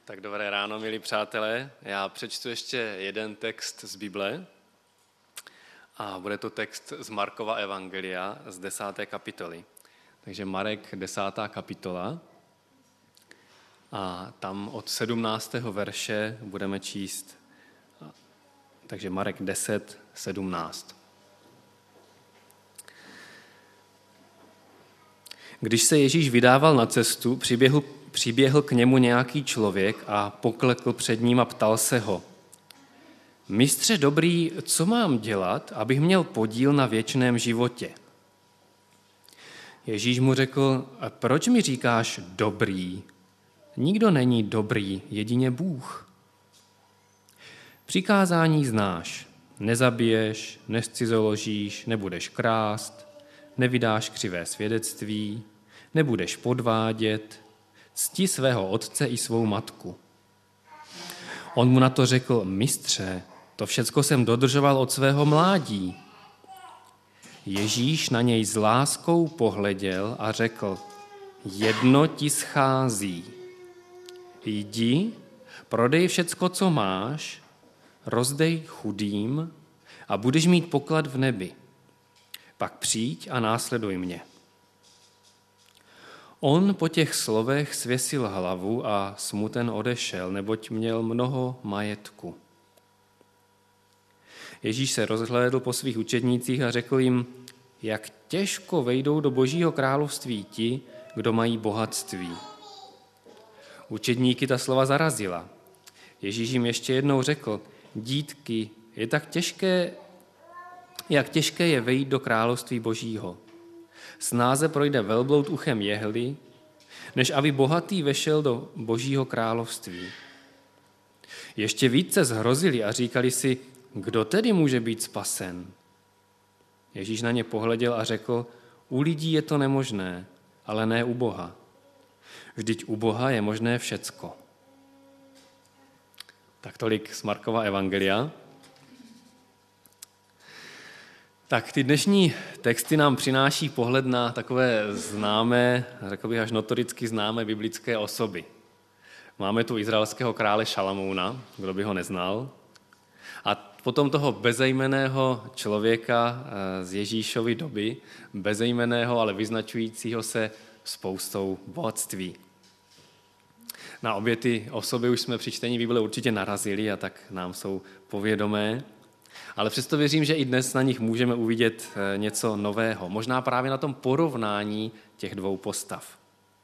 Tak dobré ráno, milí přátelé. Já přečtu ještě jeden text z Bible a bude to text z Markova evangelia z 10. kapitoly. Takže Marek 10. kapitola a tam od 17. verše budeme číst. Takže Marek 10, 17. Když se Ježíš vydával na cestu, přiběhl k němu nějaký člověk a poklekl před ním a ptal se ho: Mistře dobrý, co mám dělat, abych měl podíl na věčném životě? Ježíš mu řekl: Proč mi říkáš dobrý? Nikdo není dobrý, jedině Bůh. Přikázání znáš: nezabiješ, nezcizoložíš, nebudeš krást, nevydáš křivé svědectví, nebudeš podvádět, cti svého otce i svou matku. On mu na to řekl: Mistře, to všecko jsem dodržoval od svého mládí. Ježíš na něj s láskou pohleděl a řekl: Jedno ti schází. Jdi, prodej všecko, co máš, rozdej chudým a budeš mít poklad v nebi. Pak přijď a následuj mě. On po těch slovech svěsil hlavu a smuten odešel, neboť měl mnoho majetku. Ježíš se rozhlédl po svých učednících a řekl jim: Jak těžko vejdou do Božího království ti, kdo mají bohatství. Učedníky ta slova zarazila. Ježíš jim ještě jednou řekl: Dítky, jak těžké je vejít do království Božího. Snáze projde velbloud uchem jehly, než aby bohatý vešel do Božího království. Ještě více zhrozili a říkali si: Kdo tedy může být spasen? Ježíš na ně pohleděl a řekl: U lidí je to nemožné, ale ne u Boha. Vždyť u Boha je možné všecko. Tak tolik z Markova evangelia. Tak ty dnešní texty nám přináší pohled na takové známé, řekl bych až notoricky známé biblické osoby. Máme tu izraelského krále Šalamouna, kdo by ho neznal, a potom toho bezejmenného člověka z Ježíšovy doby, bezejmenného, ale vyznačujícího se spoustou bohatství. Na obě ty osoby už jsme při čtení Bible určitě narazili a tak nám jsou povědomé. Ale přesto věřím, že i dnes na nich můžeme uvidět něco nového. Možná právě na tom porovnání těch dvou postav.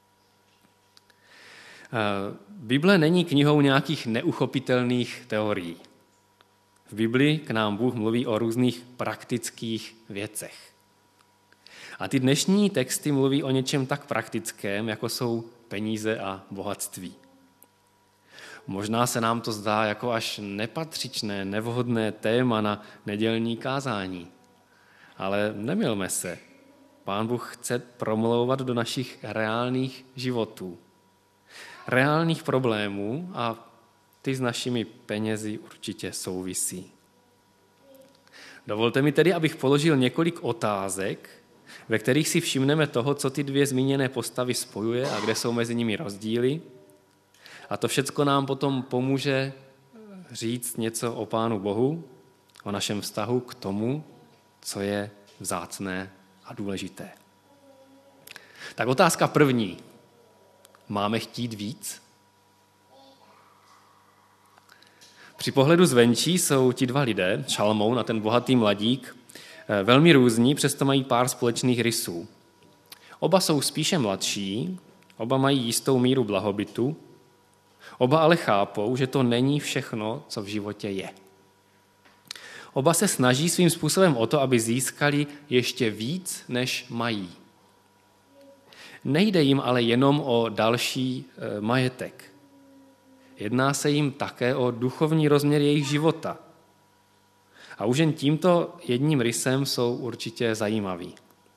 Bible není knihou nějakých neuchopitelných teorií. V Bibli k nám Bůh mluví o různých praktických věcech. A ty dnešní texty mluví o něčem tak praktickém, jako jsou peníze a bohatství. Možná se nám to zdá jako až nepatřičné, nevhodné téma na nedělní kázání. Ale nemylme se. Pán Bůh chce promlouvat do našich reálných životů. Reálných problémů a ty s našimi penězi určitě souvisí. Dovolte mi tedy, abych položil několik otázek, ve kterých si všimneme toho, co ty dvě zmíněné postavy spojuje a kde jsou mezi nimi rozdíly. A to všecko nám potom pomůže říct něco o Pánu Bohu, o našem vztahu k tomu, co je vzácné a důležité. Tak otázka první. Máme chtít víc? Při pohledu zvenčí jsou ti dva lidé, Šalamoun a ten bohatý mladík, velmi různí, přesto mají pár společných rysů. Oba jsou spíše mladší, oba mají jistou míru blahobytu, oba ale chápou, že to není všechno, co v životě je. Oba se snaží svým způsobem o to, aby získali ještě víc, než mají. Nejde jim ale jenom o další majetek. Jedná se jim také o duchovní rozměr jejich života. A už jen tímto jedním rysem jsou určitě zajímaví.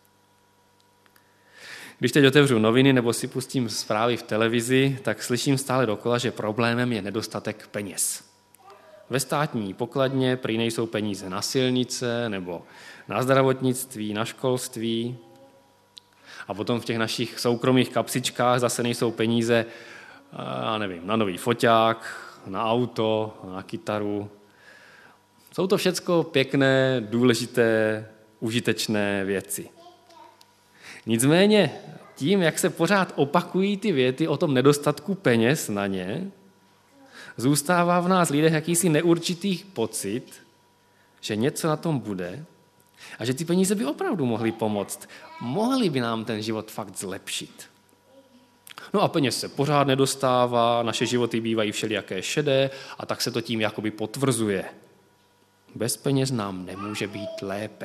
Když teď otevřu noviny nebo si pustím zprávy v televizi, tak slyším stále dokola, že problémem je nedostatek peněz. Ve státní pokladně prý nejsou peníze na silnice nebo na zdravotnictví, na školství. A potom v těch našich soukromých kapsičkách zase nejsou peníze já nevím, na nový foťák, na auto, na kytaru. Jsou to všecko pěkné, důležité, užitečné věci. Nicméně tím, jak se pořád opakují ty věty o tom nedostatku peněz na ně, zůstává v nás lidech jakýsi neurčitý pocit, že něco na tom bude a že ty peníze by opravdu mohly pomoct. Mohly by nám ten život fakt zlepšit. No a peněz se pořád nedostává, naše životy bývají všelijaké šedé a tak se to tím jakoby potvrzuje. Bez peněz nám nemůže být lépe.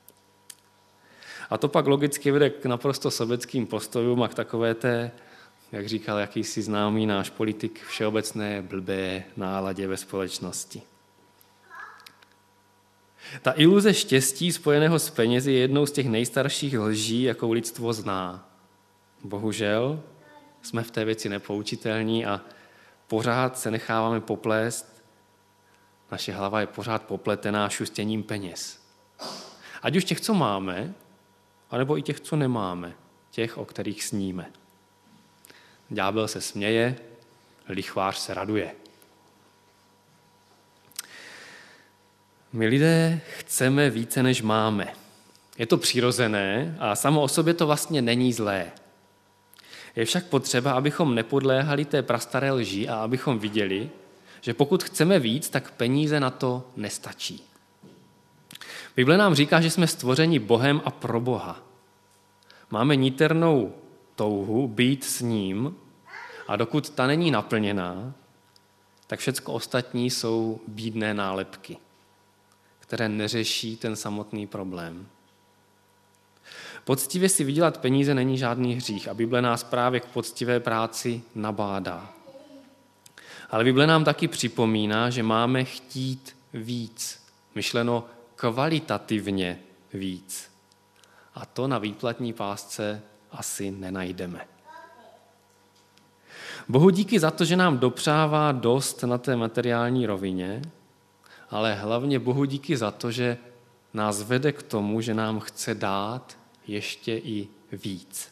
A to pak logicky vede k naprosto sobeckým postojům a k takové té, jak říkal jakýsi známý náš politik, všeobecné blbé náladě ve společnosti. Ta iluze štěstí spojeného s penězi je jednou z těch nejstarších lží, jakou lidstvo zná. Bohužel jsme v té věci nepoučitelní a pořád se necháváme poplést. Naše hlava je pořád popletená šustěním peněz. Ať už těch, co máme, anebo i těch, co nemáme, těch, o kterých sníme. Ďábel se směje, lichvář se raduje. My lidé chceme více, než máme. Je to přirozené a samo o sobě to vlastně není zlé. Je však potřeba, abychom nepodléhali té prastaré lži a abychom viděli, že pokud chceme víc, tak peníze na to nestačí. Bible nám říká, že jsme stvořeni Bohem a pro Boha. Máme niternou touhu být s ním a dokud ta není naplněná, tak všecko ostatní jsou bídné nálepky, které neřeší ten samotný problém. Poctivě si vydělat peníze není žádný hřích a Bible nás právě k poctivé práci nabádá. Ale Bible nám taky připomíná, že máme chtít víc, myšleno kvalitativně víc. A to na výplatní pásce asi nenajdeme. Bohu díky za to, že nám dopřává dost na té materiální rovině, ale hlavně Bohu díky za to, že nás vede k tomu, že nám chce dát ještě i víc.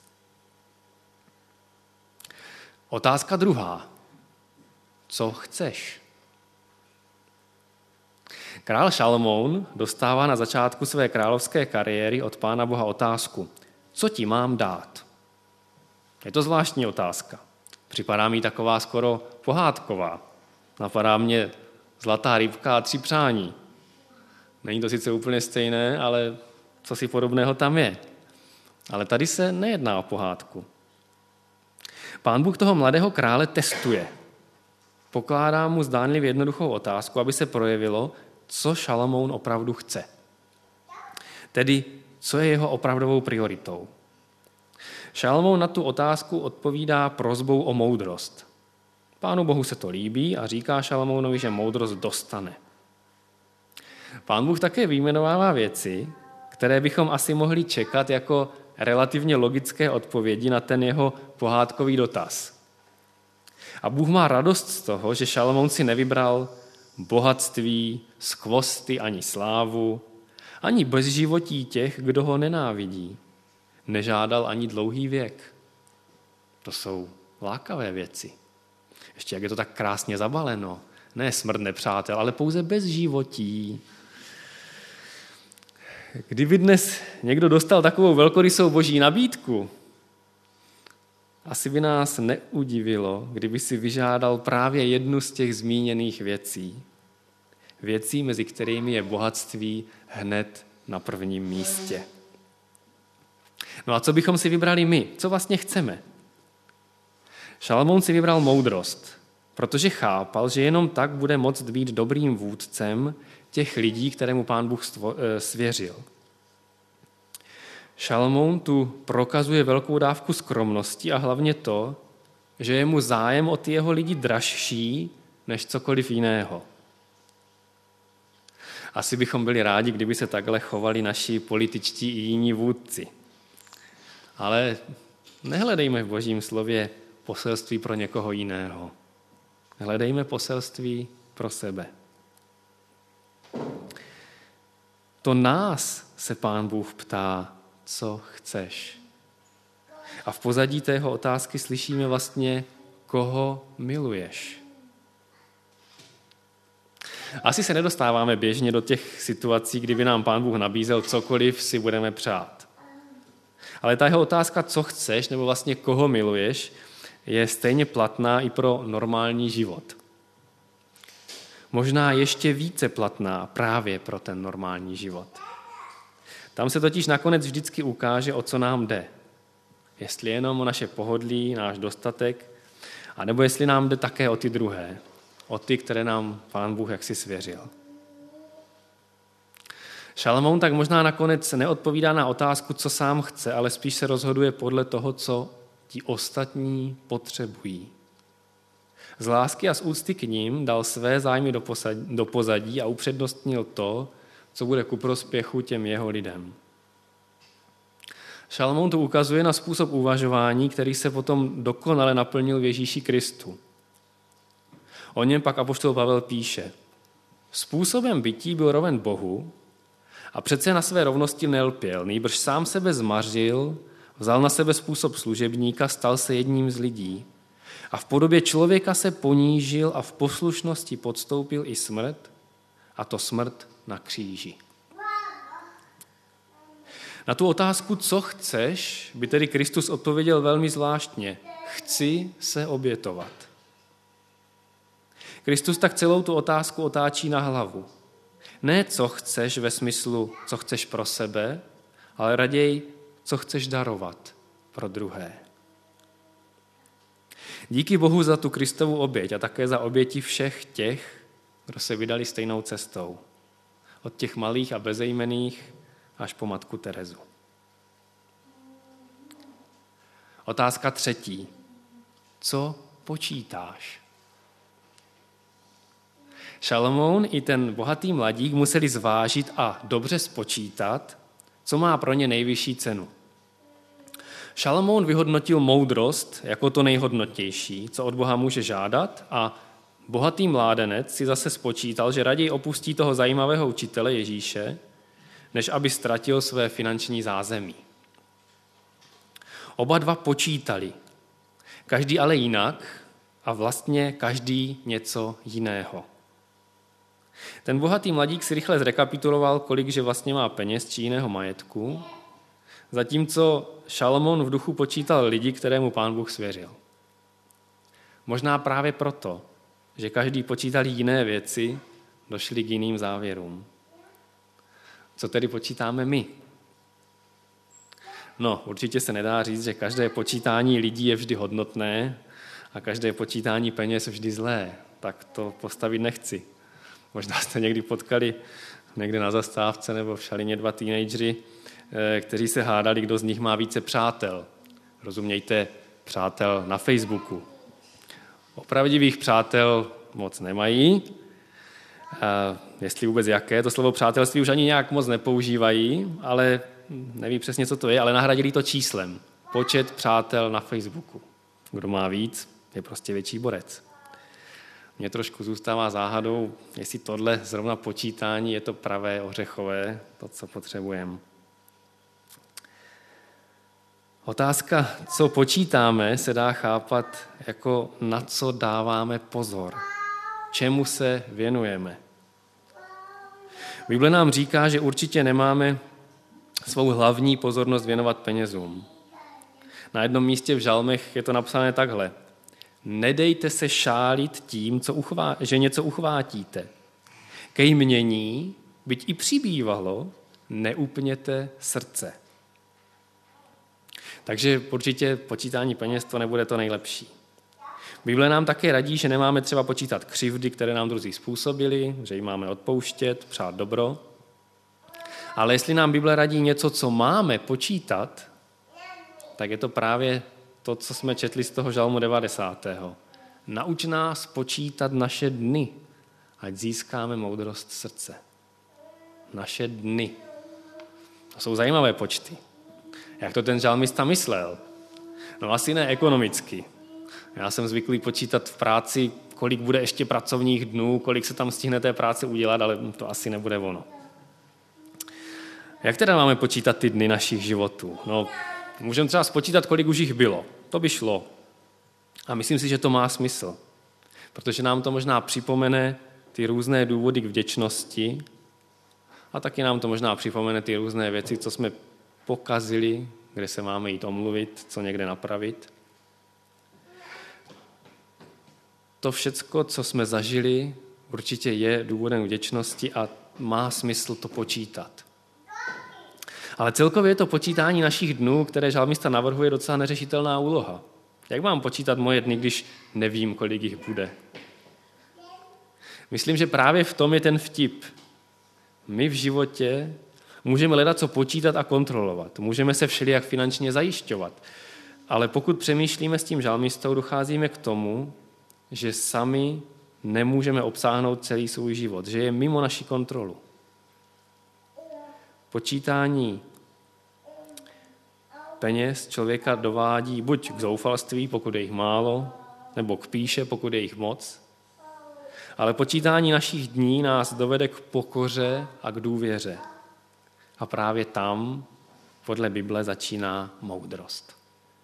Otázka druhá. Co chceš? Král Šalomoun dostává na začátku své královské kariéry od Pána Boha otázku. Co ti mám dát? Je to zvláštní otázka. Připadá mi taková skoro pohádková. Napadá mě zlatá rybka a 3 přání. Není to sice úplně stejné, ale co si podobného tam je. Ale tady se nejedná o pohádku. Pán Bůh toho mladého krále testuje. Pokládá mu zdánlivě jednoduchou otázku, aby se projevilo, co Šalamoun opravdu chce. Tedy, co je jeho opravdovou prioritou. Šalamoun na tu otázku odpovídá prosbou o moudrost. Pánu Bohu se to líbí a říká Šalamounovi, že moudrost dostane. Pán Bůh také vyjmenovává věci, které bychom asi mohli čekat jako relativně logické odpovědi na ten jeho pohádkový dotaz. A Bůh má radost z toho, že Šalamoun si nevybral bohatství, skvosty ani slávu, ani bezživotí těch, kdo ho nenávidí. Nežádal ani dlouhý věk. To jsou lákavé věci. Ještě jak je to tak krásně zabaleno. Ne smrt nepřátel, ale pouze bezživotí. Kdyby dnes někdo dostal takovou velkorysou boží nabídku, asi by nás neudivilo, kdyby si vyžádal právě jednu z těch zmíněných věcí. Věcí, mezi kterými je bohatství hned na prvním místě. No a co bychom si vybrali my? Co vlastně chceme? Šalamoun si vybral moudrost, protože chápal, že jenom tak bude moct být dobrým vůdcem těch lidí, kterému Pán Bůh svěřil. Šalamoun tu prokazuje velkou dávku skromnosti a hlavně to, že je mu zájem o ty jeho lidi dražší než cokoliv jiného. Asi bychom byli rádi, kdyby se takhle chovali naši političtí i jiní vůdci. Ale nehledejme v Božím slově poselství pro někoho jiného. Hledejme poselství pro sebe. To nás se Pán Bůh ptá, co chceš. A v pozadí tého otázky slyšíme vlastně koho miluješ. Asi se nedostáváme běžně do těch situací, kdy by nám Pán Bůh nabízel cokoliv si budeme přát. Ale ta jeho otázka, co chceš, nebo vlastně koho miluješ, je stejně platná i pro normální život. Možná ještě více platná právě pro ten normální život. Tam se totiž nakonec vždycky ukáže, o co nám jde. Jestli jenom o naše pohodlí, náš dostatek, anebo jestli nám jde také o ty druhé, o ty, které nám Pán Bůh jaksi svěřil. Šalamoun tak možná nakonec neodpovídá na otázku, co sám chce, ale spíš se rozhoduje podle toho, co ti ostatní potřebují. Z lásky a z úcty k ním dal své zájmy do pozadí a upřednostnil to, co bude ku prospěchu těm jeho lidem. Šalamoun tu ukazuje na způsob uvažování, který se potom dokonale naplnil v Ježíši Kristu. O něm pak apoštol Pavel píše: způsobem bytí byl roven Bohu a přece na své rovnosti nelpěl, nýbrž sám sebe zmařil, vzal na sebe způsob služebníka, stal se jedním z lidí a v podobě člověka se ponížil a v poslušnosti podstoupil i smrt, a to smrt na kříži. Na tu otázku, co chceš, by tedy Kristus odpověděl velmi zvláštně: chci se obětovat. Kristus tak celou tu otázku otáčí na hlavu. Ne, co chceš ve smyslu, co chceš pro sebe, ale raději, co chceš darovat pro druhé. Díky Bohu za tu Kristovu oběť a také za oběti všech těch, kdo se vydali stejnou cestou. Od těch malých a bezejmenných až po matku Terezu. Otázka 3. Co počítáš? Šalamoun i ten bohatý mladík museli zvážit a dobře spočítat, co má pro ně nejvyšší cenu. Šalamoun vyhodnotil moudrost jako to nejhodnotnější, co od Boha může žádat, a bohatý mládenec si zase spočítal, že raději opustí toho zajímavého učitele Ježíše, než aby ztratil své finanční zázemí. Oba dva počítali, každý ale jinak a vlastně každý něco jiného. Ten bohatý mladík si rychle zrekapituloval, kolik že vlastně má peněz či jiného majetku, zatímco Šalamoun v duchu počítal lidi, kterému Pán Bůh svěřil. Možná právě proto, že každý počítal jiné věci, došli k jiným závěrům. Co tedy počítáme my? No, určitě se nedá říct, že každé počítání lidí je vždy hodnotné a každé počítání peněz vždy zlé. Tak to postavit nechci. Možná jste někdy potkali někde na zastávce nebo v šalině 2 teenageři, kteří se hádali, kdo z nich má více přátel. Rozumějte, přátel na Facebooku. Opravdivých přátel moc nemají. Jestli vůbec jaké, to slovo přátelství už ani nějak moc nepoužívají, ale neví přesně, co to je, ale nahradili to číslem. Počet přátel na Facebooku. Kdo má víc, je prostě větší borec. Mně trošku zůstává záhadou, jestli tohle zrovna počítání je to pravé, ořechové, to, co potřebujeme. Otázka, co počítáme, se dá chápat jako na co dáváme pozor, čemu se věnujeme. Bible nám říká, že určitě nemáme svou hlavní pozornost věnovat penězům. Na jednom místě v žalmech je to napsané takhle: nedejte se šálit tím, že něco uchvátíte. Ke jmění, byť i přibývalo, neupněte srdce. Takže určitě počítání peněz to nebude to nejlepší. Bible nám také radí, že nemáme třeba počítat křivdy, které nám druzí způsobili, že jim máme odpouštět, přát dobro. Ale jestli nám Bible radí něco, co máme počítat, tak je to právě to, co jsme četli z toho žalmu 90. Nauč nás počítat naše dny, ať získáme moudrost srdce. Naše dny. To jsou zajímavé počty. Jak to ten žalmista myslel? No asi ne ekonomicky. Já jsem zvyklý počítat v práci, kolik bude ještě pracovních dnů, kolik se tam stihne té práce udělat, ale to asi nebude ono. Jak teda máme počítat ty dny našich životů? No, můžeme třeba spočítat, kolik už jich bylo. To by šlo. A myslím si, že to má smysl, protože nám to možná připomene ty různé důvody k vděčnosti a taky nám to možná připomene ty různé věci, co jsme pokazili, kde se máme jít omluvit, co někde napravit. To všecko, co jsme zažili, určitě je důvodem vděčnosti a má smysl to počítat. Ale celkově je to počítání našich dnů, které žalmista navrhuje, docela neřešitelná úloha. Jak mám počítat moje dny, když nevím, kolik jich bude? Myslím, že právě v tom je ten vtip. My v životě můžeme hledat, co počítat a kontrolovat. Můžeme se všelijak finančně zajišťovat. Ale pokud přemýšlíme s tím žalmistou, docházíme k tomu, že sami nemůžeme obsáhnout celý svůj život, že je mimo naši kontrolu. Počítání peněz člověka dovádí buď k zoufalství, pokud je jich málo, nebo k pýše, pokud je jich moc. Ale počítání našich dní nás dovede k pokoře a k důvěře. A právě tam, podle Bible, začíná moudrost.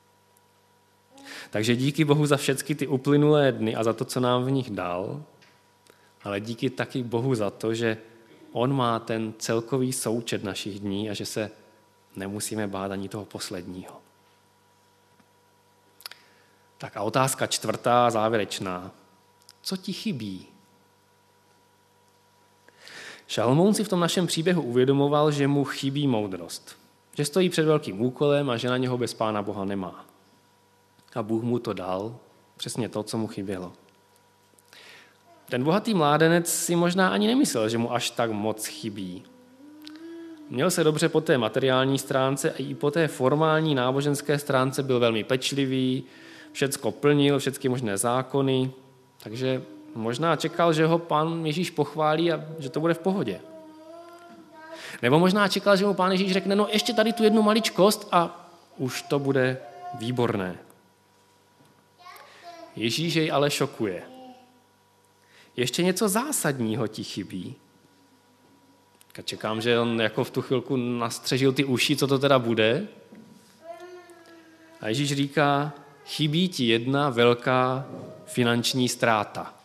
Takže díky Bohu za všechny ty uplynulé dny a za to, co nám v nich dal, ale díky taky Bohu za to, že on má ten celkový součet našich dní a že se nemusíme bát ani toho posledního. Tak a otázka 4. závěrečná. Co ti chybí? Šalamoun si v tom našem příběhu uvědomoval, že mu chybí moudrost. Že stojí před velkým úkolem a že na něho bez Pána Boha nemá. A Bůh mu to dal, přesně to, co mu chybělo. Ten bohatý mládenec si možná ani nemyslel, že mu až tak moc chybí. Měl se dobře po té materiální stránce a i po té formální náboženské stránce byl velmi pečlivý, všecko plnil, všechny možné zákony, takže možná čekal, že ho Pán Ježíš pochválí a že to bude v pohodě. Nebo možná čekal, že mu Pán Ježíš řekne, no ještě tady tu jednu maličkost a už to bude výborné. Ježíš jej ale šokuje. Ještě něco zásadního ti chybí. Čekám, že on jako v tu chvilku nastřežil ty uši, co to teda bude. A Ježíš říká, chybí ti jedna velká finanční ztráta.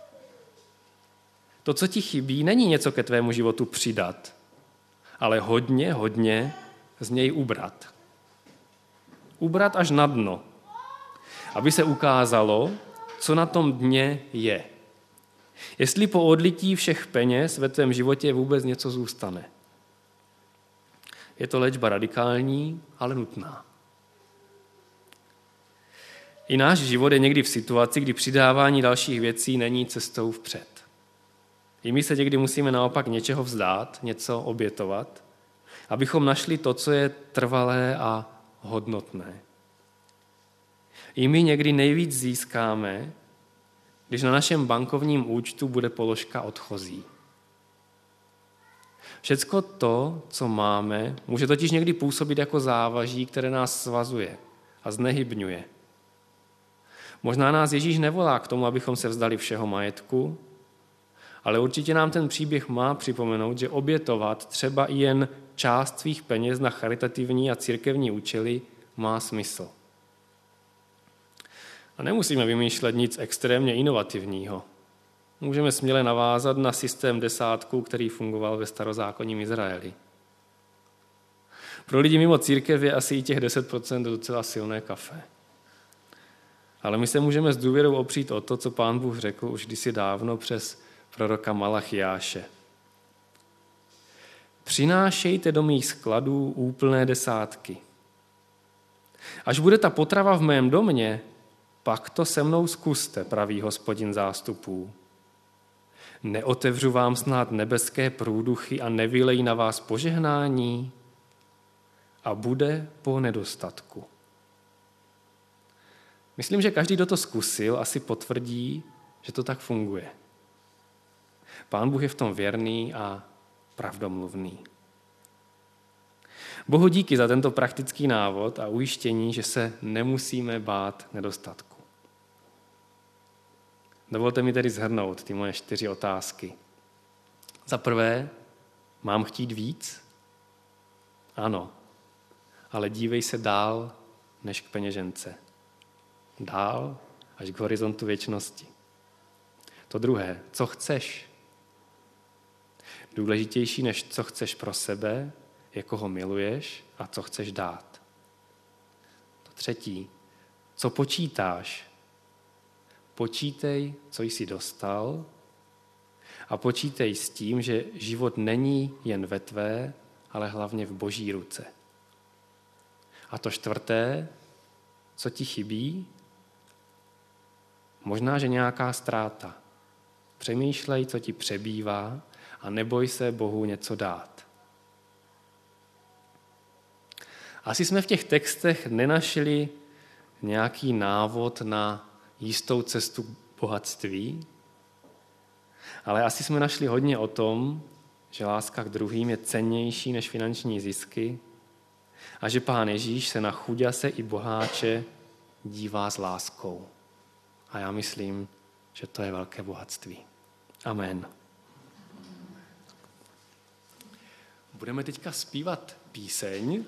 To, co ti chybí, není něco ke tvému životu přidat, ale hodně z něj ubrat. Ubrat až na dno, aby se ukázalo, co na tom dně je. Jestli po odlití všech peněz ve tvém životě vůbec něco zůstane. Je to léčba radikální, ale nutná. I náš život je někdy v situaci, kdy přidávání dalších věcí není cestou vpřed. I my se někdy musíme naopak něčeho vzdát, něco obětovat, abychom našli to, co je trvalé a hodnotné. I my někdy nejvíc získáme, když na našem bankovním účtu bude položka odchozí. Všecko to, co máme, může totiž někdy působit jako závaží, které nás svazuje a znehybňuje. Možná nás Ježíš nevolá k tomu, abychom se vzdali všeho majetku, ale určitě nám ten příběh má připomenout, že obětovat třeba i jen část svých peněz na charitativní a církevní účely má smysl. A nemusíme vymýšlet nic extrémně inovativního. Můžeme směle navázat na systém desátku, který fungoval ve starozákonním Izraeli. Pro lidi mimo církev je asi i těch 10% docela silné kafe. Ale my se můžeme s důvěrou opřít o to, co Pán Bůh řekl už kdysi dávno přes proroka Malachiáše. Přinášejte do mých skladů úplné desátky. Až bude ta potrava v mém domě, pak to se mnou zkuste, praví Hospodin zástupů. Neotevřu vám snad nebeské průduchy a nevylej na vás požehnání a bude po nedostatku. Myslím, že každý, kdo to zkusil, asi potvrdí, že to tak funguje. Pán Bůh je v tom věrný a pravdomluvný. Bohu díky za tento praktický návod a ujištění, že se nemusíme bát nedostatku. Dovolte mi tedy shrnout ty moje 4 otázky. Za prvé, mám chtít víc? Ano, ale dívej se dál než k peněžence. Dál až k horizontu věčnosti. To druhé, co chceš. Důležitější, než co chceš pro sebe, je koho miluješ a co chceš dát. To třetí, co počítáš. Počítej, co jsi dostal, a počítej s tím, že život není jen ve tvé, ale hlavně v Boží ruce. A to čtvrté, co ti chybí? Možná, že nějaká ztráta. Přemýšlej, co ti přebývá a neboj se Bohu něco dát. Asi jsme v těch textech nenašli nějaký návod na jistou cestu k bohatství, ale asi jsme našli hodně o tom, že láska k druhým je cennější než finanční zisky a že Pán Ježíš se na chuďase i boháče dívá s láskou. A já myslím, že to je velké bohatství. Amen. Budeme teďka zpívat píseň,